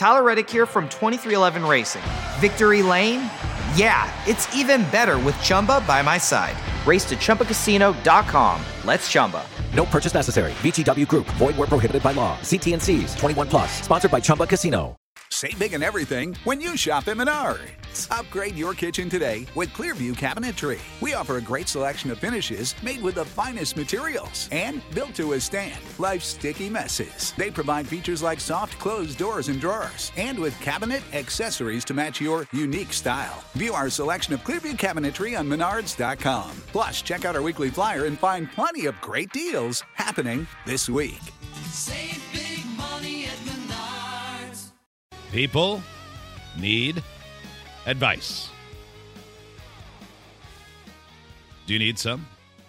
Tyler Reddick here from 2311 Racing. Victory Lane? Yeah, it's even better with Chumba by my side. Race to ChumbaCasino.com. Let's Chumba. No purchase necessary. VGW Group. Void where prohibited by law. See T&Cs. 21 plus. Sponsored by Chumba Casino. Save big on everything when you shop at Menards. Upgrade your kitchen today with Clearview Cabinetry. We offer a great selection of finishes made with the finest materials and built to withstand life's sticky messes. They provide features like soft closed doors and drawers, and with cabinet accessories to match your unique style. View our selection of Clearview Cabinetry on Menards.com. Plus, check out our weekly flyer and find plenty of great deals happening this week. Save big money at Menards. People need advice. Do you need some?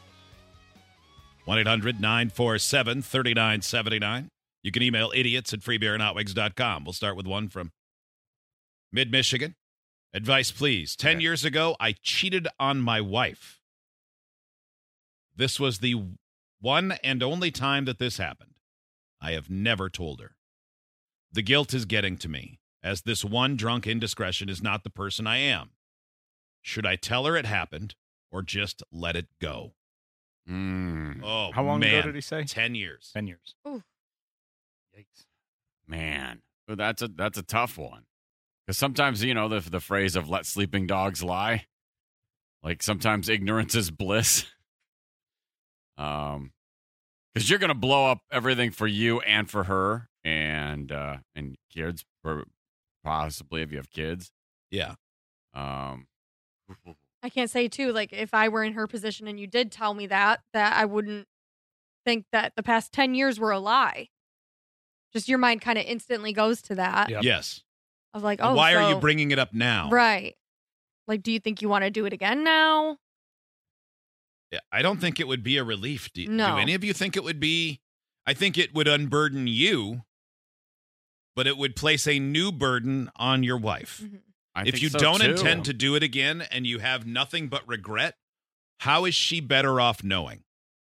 1-800-947-3979. You can email idiots@freebeerandhotwings.com. We'll start with one from Mid-Michigan. Advice, please. 10 years ago, I cheated on my wife. This was the one and only time that this happened. I have never told her. The guilt is getting to me, as this one drunk indiscretion is not the person I am. Should I tell her it happened or just let it go? Oh, How long man. ago did he say? 10 years. 10 years. Ooh. Yikes. Man, well, that's a tough one. Because sometimes, you know, the phrase of let sleeping dogs lie. Like sometimes ignorance is bliss. Because you're going to blow up everything for you and for her and kids, possibly if you have kids. Yeah. I can't say, too, like, if I were in her position and you did tell me that I wouldn't think that the past 10 years were a lie. Just your mind kind of instantly goes to that. Yep. Yes. Of like, And why are you bringing it up now? Right. Like, do you think you want to do it again now? Yeah, I don't think it would be a relief. Do No. any of you think it would be? I think it would unburden you, but it would place a new burden on your wife. Mm-hmm. If you don't intend to do it again and you have nothing but regret, how is she better off knowing?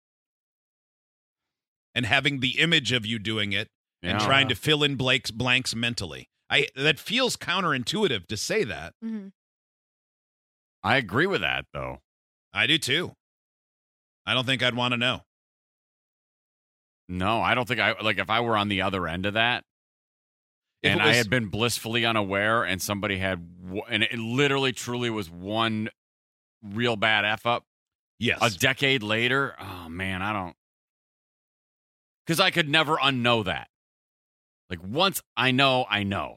And having the image of you doing it and trying to fill in blanks mentally. That feels counterintuitive to say that. Mm-hmm. I agree with that, though. I do, too. I don't think I'd want to know. No, I don't think if I were on the other end of that, and I had been blissfully unaware, and somebody and it literally, truly was one real bad F up. Yes. A decade later, oh man, I don't, because I could never unknow that. Like once I know.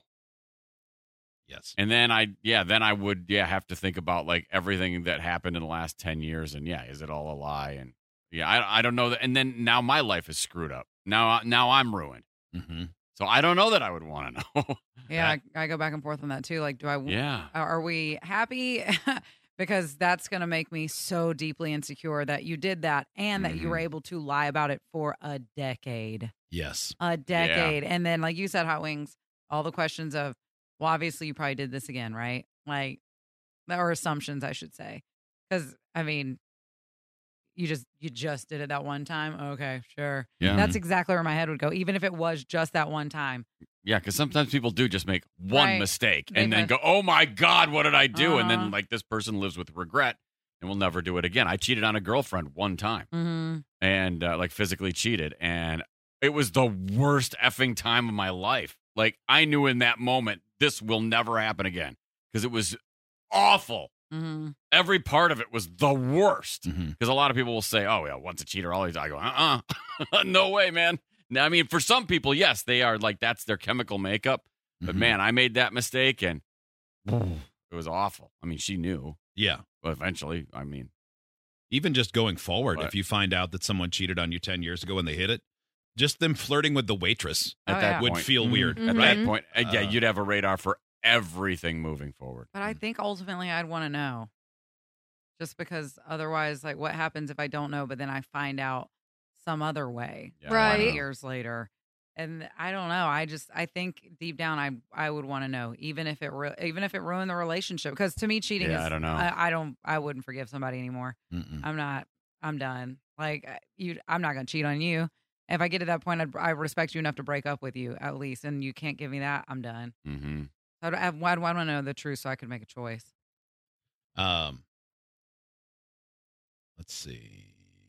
Yes. And then I would have to think about like everything that happened in the last 10 years, and is it all a lie? And I don't know that. And then now my life is screwed up. Now I'm ruined. Mm-hmm. So I don't know that I would want to know. Yeah, I go back and forth on that too. Like, are we happy? Because that's going to make me so deeply insecure that you did that and that you were able to lie about it for a decade. Yes. A decade. Yeah. And then, like you said, Hot Wings, all the questions of, well, obviously you probably did this again, right? Like, or assumptions, I should say. Because, I mean, you just did it that one time? Okay, sure. Yeah. That's exactly where my head would go, even if it was just that one time. Yeah, because sometimes people do just make one mistake and then go, oh my God, what did I do? And then like this person lives with regret and will never do it again. I cheated on a girlfriend one time and like physically cheated. And it was the worst effing time of my life. Like I knew in that moment, this will never happen again because it was awful. Mm-hmm. Every part of it was the worst. Because a lot of people will say, oh yeah, once a cheater, always. I go, no way, man. Now, I mean, for some people, yes, they are like, that's their chemical makeup. But man, I made that mistake and it was awful. I mean, she knew. Yeah. But eventually, I mean. Even just going forward, if you find out that someone cheated on you 10 years ago and they hit it, just them flirting with the waitress at that would point, feel weird. At that point, you'd have a radar for everything moving forward. But I think ultimately I'd want to know. Just because otherwise, like, what happens if I don't know, but then I find out some other way, right? Years later, and I don't know. I think deep down, I would want to know, even if it ruined the relationship. Because to me, cheating is, I don't know. I wouldn't forgive somebody anymore. Mm-mm. I'm done. Like I'm not gonna cheat on you. If I get to that point, I respect you enough to break up with you at least, and you can't give me that, I'm done. Mm-hmm. Why do I want to know the truth so I can make a choice? Let's see.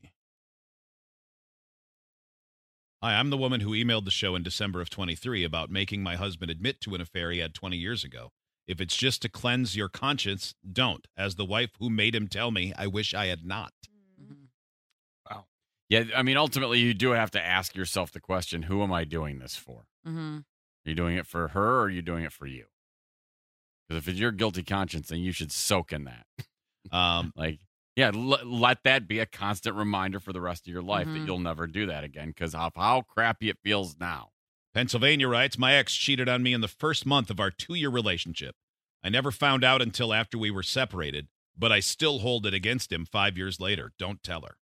Hi, I'm the woman who emailed the show in December of 23 about making my husband admit to an affair he had 20 years ago. If it's just to cleanse your conscience, don't. As the wife who made him tell me, I wish I had not. Wow. Yeah, I mean, ultimately, you do have to ask yourself the question, who am I doing this for? Mm-hmm. Are you doing it for her or are you doing it for you? Because if it's your guilty conscience, then you should soak in that. Let that be a constant reminder for the rest of your life that you'll never do that again because of how crappy it feels now. Pennsylvania writes, my ex cheated on me in the first month of our 2-year relationship. I never found out until after we were separated, but I still hold it against him 5 years later. Don't tell her.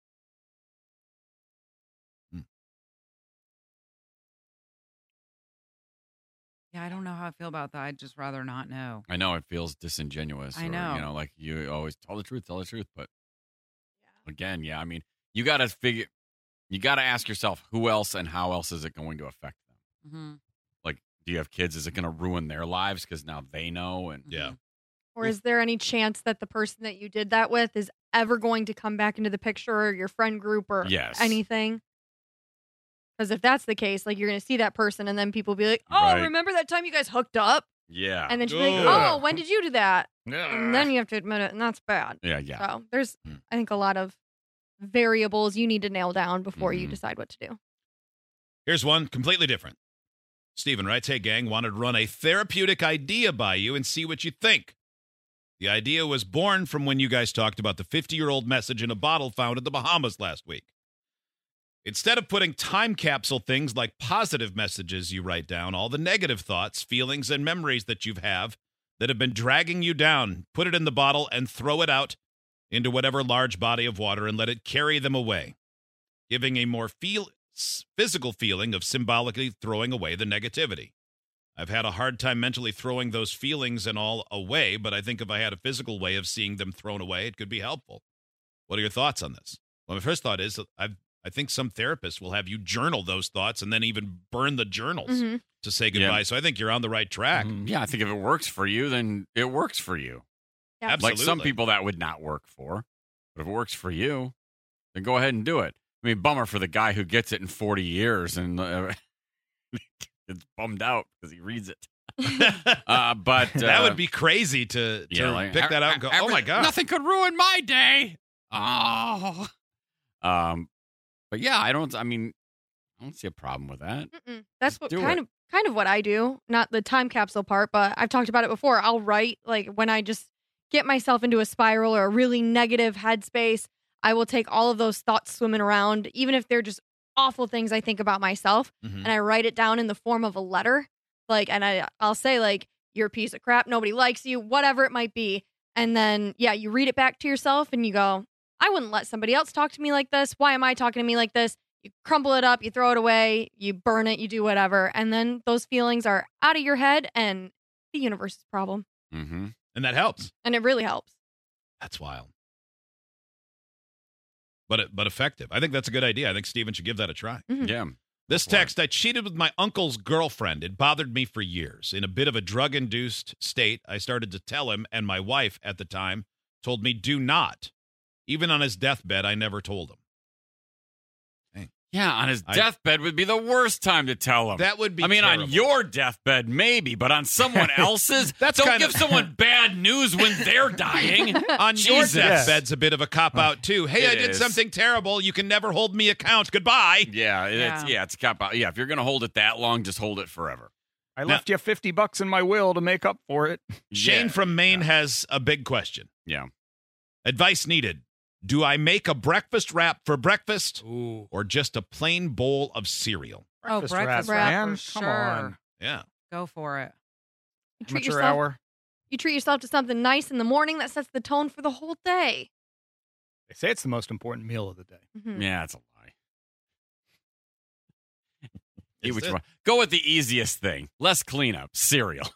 Yeah, I don't know how I feel about that. I'd just rather not know. I know it feels disingenuous. I know. You know, like you always tell the truth. But again, I mean, you got to ask yourself who else and how else is it going to affect them? Mm-hmm. Like, do you have kids? Is it going to ruin their lives because now they know? And yeah. Or is there any chance that the person that you did that with is ever going to come back into the picture or your friend group or anything? Because if that's the case, like you're going to see that person and then people will be like, oh, remember that time you guys hooked up? Yeah. And then she'll be like, oh, when did you do that? And then you have to admit it, and that's bad. Yeah. So there's, I think, a lot of variables you need to nail down before you decide what to do. Here's one completely different. Steven writes, hey, gang, wanted to run a therapeutic idea by you and see what you think. The idea was born from when you guys talked about the 50-year-old message in a bottle found in the Bahamas last week. Instead of putting time capsule things like positive messages you write down, all the negative thoughts, feelings, and memories that you have that have been dragging you down, put it in the bottle and throw it out into whatever large body of water and let it carry them away, giving a more physical feeling of symbolically throwing away the negativity. I've had a hard time mentally throwing those feelings and all away, but I think if I had a physical way of seeing them thrown away, it could be helpful. What are your thoughts on this? Well, my first thought is I think some therapists will have you journal those thoughts and then even burn the journals to say goodbye. Yeah. So I think you're on the right track. Yeah, I think if it works for you, then it works for you. Yeah. Absolutely. Like some people that would not work for. But if it works for you, then go ahead and do it. I mean, bummer for the guy who gets it in 40 years and it's bummed out because he reads it. But that would be crazy to pick that out and go, oh, my God. Nothing could ruin my day. Oh. But yeah, I don't see a problem with that. That's what kind of what I do. Not the time capsule part, but I've talked about it before. I'll write, like, when I just get myself into a spiral or a really negative headspace, I will take all of those thoughts swimming around, even if they're just awful things I think about myself, and I write it down in the form of a letter. Like, and I'll say, like, you're a piece of crap, nobody likes you, whatever it might be. And then, you read it back to yourself and you go, I wouldn't let somebody else talk to me like this. Why am I talking to me like this? You crumble it up, you throw it away, you burn it, you do whatever. And then those feelings are out of your head and the universe's problem. Mm-hmm. And that helps. And it really helps. That's wild. But effective. I think that's a good idea. I think Steven should give that a try. Mm-hmm. Yeah. This text, I cheated with my uncle's girlfriend. It bothered me for years. In a bit of a drug-induced state, I started to tell him, and my wife at the time told me, do not. Even on his deathbed, I never told him. Dang. Yeah, on his deathbed would be the worst time to tell him. That would be terrible. On your deathbed, maybe, but on someone else's? Don't give someone bad news when they're dying. On your deathbed's a bit of a cop-out, too. Hey, I did something terrible. You can never hold me account. Goodbye. Yeah, it's a cop-out. Yeah, if you're going to hold it that long, just hold it forever. I left you $50 in my will to make up for it. Shane from Maine has a big question. Yeah. Advice needed. Do I make a breakfast wrap for breakfast or just a plain bowl of cereal? Breakfast wrap, man. For Come on. Yeah. Go for it. Amateur hour. You treat yourself to something nice in the morning that sets the tone for the whole day. They say it's the most important meal of the day. Mm-hmm. Yeah, it's a lie. Go with the easiest thing. Less cleanup. Cereal.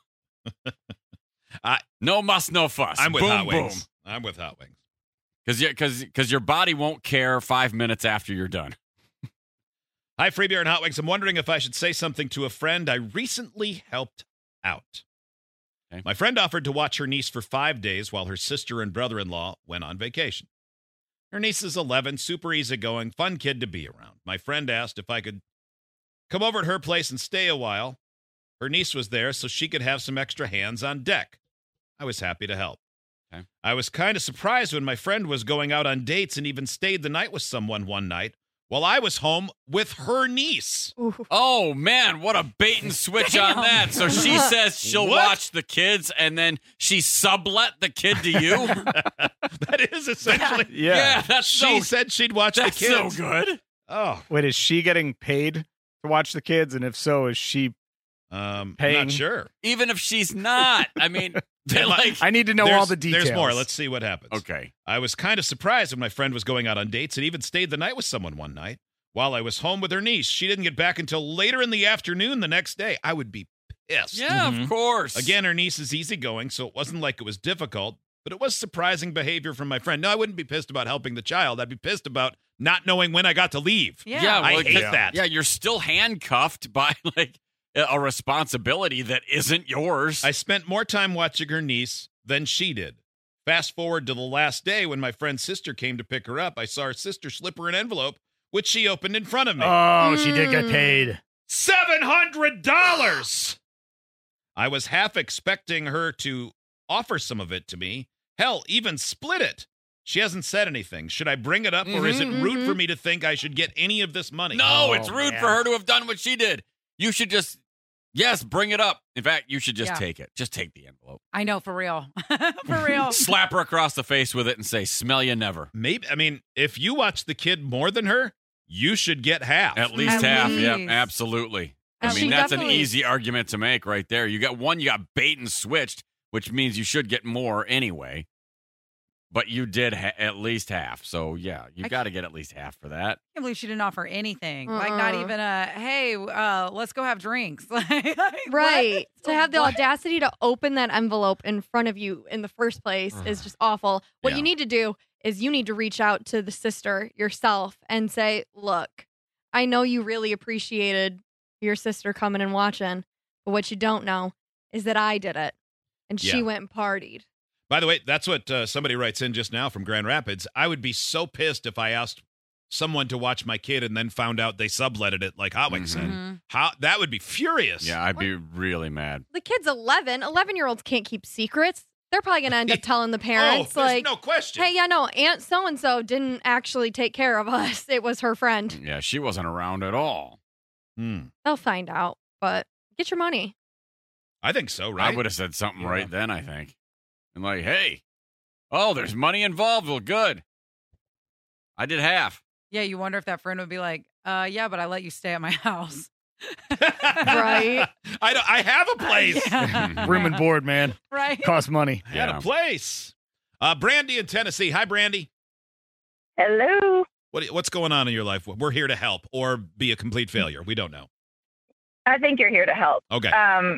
No muss, no fuss. I'm with boom, Hot Wings. Boom. I'm with Hot Wings. Because your body won't care 5 minutes after you're done. Hi, Free Beer and Hot Wings. I'm wondering if I should say something to a friend I recently helped out. Okay. My friend offered to watch her niece for 5 days while her sister and brother-in-law went on vacation. Her niece is 11, super easygoing, fun kid to be around. My friend asked if I could come over to her place and stay a while. Her niece was there so she could have some extra hands on deck. I was happy to help. Okay. I was kind of surprised when my friend was going out on dates and even stayed the night with someone one night while I was home with her niece. Oh, man, what a bait and switch on that. So she says she'll What? watch the kids, and then she sublet the kid to you? That is essentially. Yeah, that's She so, said she'd watch the that's kids. so good. Oh, Wait, is she getting paid to watch the kids? And if so, is she I'm Paying. not sure. Even if she's not. I mean, they're like, I need to know all the details. There's more. Let's see what happens. okay. I was kind of surprised when my friend was going out on dates and even stayed the night with someone one night while I was home with her niece. She didn't get back until later in the afternoon the next day. I would be pissed. Yeah, of course. Again, her niece is easygoing, so it wasn't like it was difficult, but it was surprising behavior from my friend. No, I wouldn't be pissed about helping the child. I'd be pissed about not knowing when I got to leave. Yeah. I well, hate that. Yeah, you're still handcuffed by like a responsibility that isn't yours. I spent more time watching her niece than she did. Fast forward to the last day when my friend's sister came to pick her up. I saw her sister slip her an envelope, which she opened in front of me. Oh, she did get paid. $700! I was half expecting her to offer some of it to me. Hell, even split it. She hasn't said anything. Should I bring it up, or is it rude for me to think I should get any of this money? No, Oh, it's rude man. for her to have done what she did. You should just, yes, bring it up. In fact, you should just Yeah. take it. Just take the envelope. I know, for real. For real. Slap her across the face with it and say, smell you never. Maybe. I mean, if you watch the kid more than her, you should get half. At least At half. Yeah, least. absolutely. And I mean, she that's an definitely- easy argument to make right there. You got bait and switched, which means you should get more anyway. But you did at least half. So, yeah, you I got to get at least half for that. I can't believe she didn't offer anything. Like, not even a, hey, let's go have drinks. Like, Right. what? To have the What? audacity to open that envelope in front of you in the first place is just awful. What Yeah. you need to do is you need to reach out to the sister yourself and say, look, I know you really appreciated your sister coming and watching, but what you don't know is that I did it. And she Yeah. went and partied. By the way, that's what somebody writes in just now from Grand Rapids. I would be so pissed if I asked someone to watch my kid and then found out they subletted it like Hot Wings said. Mhm. How that would be furious. Yeah, I'd be really mad. The kid's 11. 11-year-olds can't keep secrets. They're probably going to end up telling the parents, there's like, no question. hey, yeah, no, Aunt so-and-so didn't actually take care of us. It was her friend. Yeah, she wasn't around at all. They'll find out, but get your money. I think so, right? I would have said something right then, I think. And like, hey, oh, there's money involved. Well, good. I did half. Yeah, you wonder if that friend would be like, yeah, but I let you stay at my house. Right. I have a place. Yeah. Room and board, man. Right? Costs money. I had Yeah. a place. Brandy in Tennessee. Hi, Brandy. Hello. What's going on in your life? We're here to help or be a complete failure. We don't know. I think you're here to help. Okay.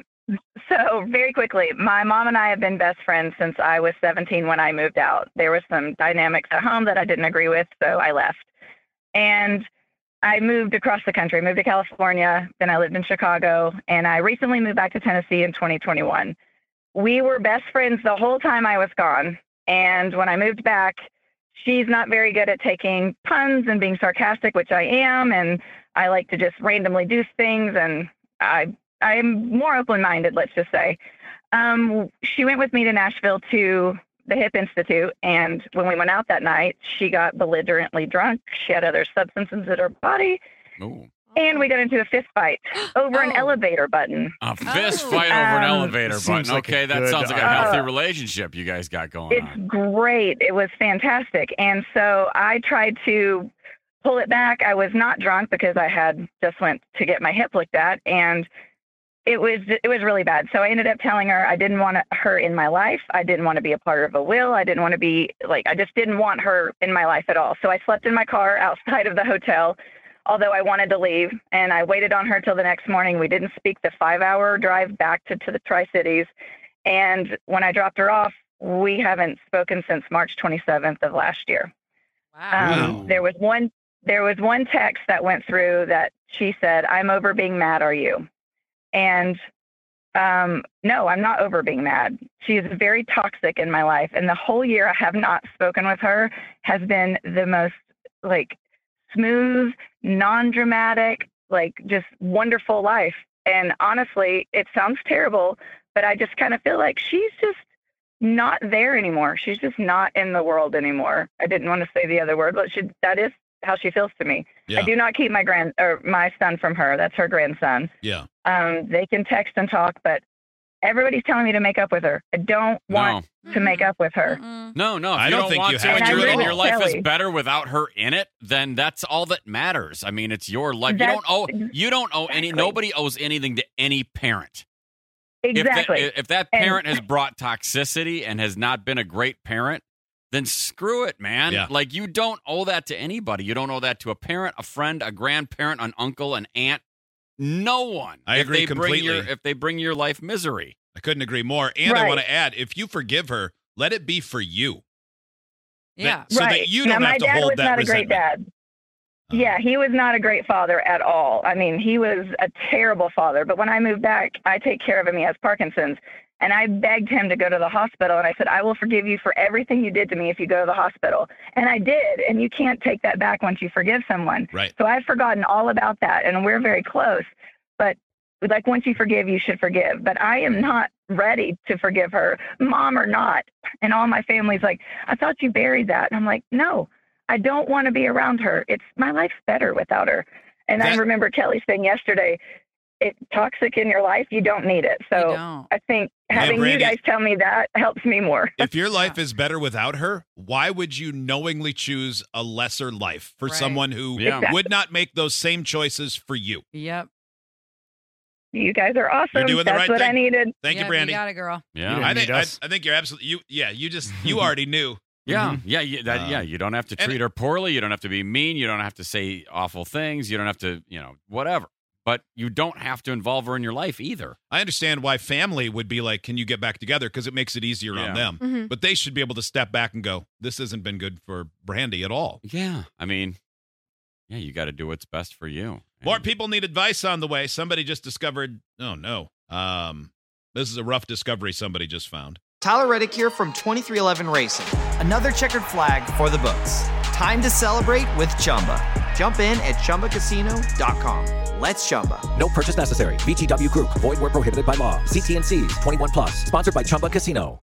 So very quickly, my mom and I have been best friends since I was 17 when I moved out. There was some dynamics at home that I didn't agree with, so I left. And I moved across the country, moved to California, then I lived in Chicago, and I recently moved back to Tennessee in 2021. We were best friends the whole time I was gone. And when I moved back, she's not very good at taking puns and being sarcastic, which I am, and I like to just randomly do things, and I'm more open-minded, let's just say. She went with me to Nashville to the Hip Institute, and when we went out that night, she got belligerently drunk. She had other substances in her body, Ooh. and we got into a fist fight over an Oh. elevator button. A fist Oh. fight over an Um, elevator seems button. like a Okay, that good sounds like a healthy idea. relationship you guys got going It's on. great. It was fantastic. And so I tried to pull it back. I was not drunk because I had just went to get my hip looked at, and it was really bad. So I ended up telling her I didn't want her in my life. I didn't want to be a part of a will. I didn't want to be I just didn't want her in my life at all. So I slept in my car outside of the hotel, although I wanted to leave, and I waited on her till the next morning. We didn't speak the 5-hour drive back to the Tri-Cities. And when I dropped her off, we haven't spoken since March 27th of last year. Wow. Wow. There was there was one text that went through that she said, "I'm over being mad, are you?" And no, I'm not over being mad. She is very toxic in my life. And the whole year I have not spoken with her has been the most like smooth, non-dramatic, like just wonderful life. And honestly, it sounds terrible, but I just kind of feel like she's just not there anymore. She's just not in the world anymore. I didn't want to say the other word, but that is how she feels to me. Yeah. I do not keep my son from her. That's her grandson. Yeah. They can text and talk, but everybody's telling me to make up with her. I don't want to make up with her. No. If I you don't think want you to have and to at and all. your life is Kelly. better without her in it, then that's all that matters. I mean, it's your life. You don't owe any. Nobody owes anything to any parent. Exactly. If that parent has brought toxicity and has not been a great parent, then screw it, man. Yeah. Like, you don't owe that to anybody. You don't owe that to a parent, a friend, a grandparent, an uncle, an aunt. No one. I agree completely. If they bring your life misery. I couldn't agree more. And I Right. want to add, if you forgive her, let it be for you. Yeah. So right. that you now, don't my have to dad hold was that not a resentment. great dad. Yeah, he was not a great father at all. I mean, he was a terrible father. But when I moved back, I take care of him. He has Parkinson's. And I begged him to go to the hospital. And I said, I will forgive you for everything you did to me if you go to the hospital. And I did. And you can't take that back once you forgive someone. Right. So I've forgotten all about that. And we're very close. But like, once you forgive, you should forgive. But I am not ready to forgive her, mom or not. And all my family's like, I thought you buried that. And I'm like, no, I don't want to be around her. My life's better without her. And I remember Kelly saying yesterday, it's toxic in your life. You don't need it. So I think having Brandy, you guys tell me that helps me more. If your life is better without her, why would you knowingly choose a lesser life for someone who would not make those same choices for you? Yep. You guys are awesome. You're doing the That's right what thing. I needed. Thank you, Brandy. You got it, girl. Yeah. I think you're absolutely you already knew. Yeah, you don't have to treat her poorly. You don't have to be mean. You don't have to say awful things. You don't have to, whatever. But you don't have to involve her in your life either. I understand why family would be like, can you get back together? Because it makes it easier on them. Mm-hmm. But they should be able to step back and go, this hasn't been good for Brandy at all. Yeah. I mean, you got to do what's best for you. More people need advice on the way. Somebody just discovered, oh, no. This is a rough discovery somebody just found. Tyler Reddick here from 2311 Racing. Another checkered flag for the books. Time to celebrate with Chumba. Jump in at ChumbaCasino.com. Let's Chumba. No purchase necessary. VGW Group. Void where prohibited by law. See T&Cs. 21+. Sponsored by Chumba Casino.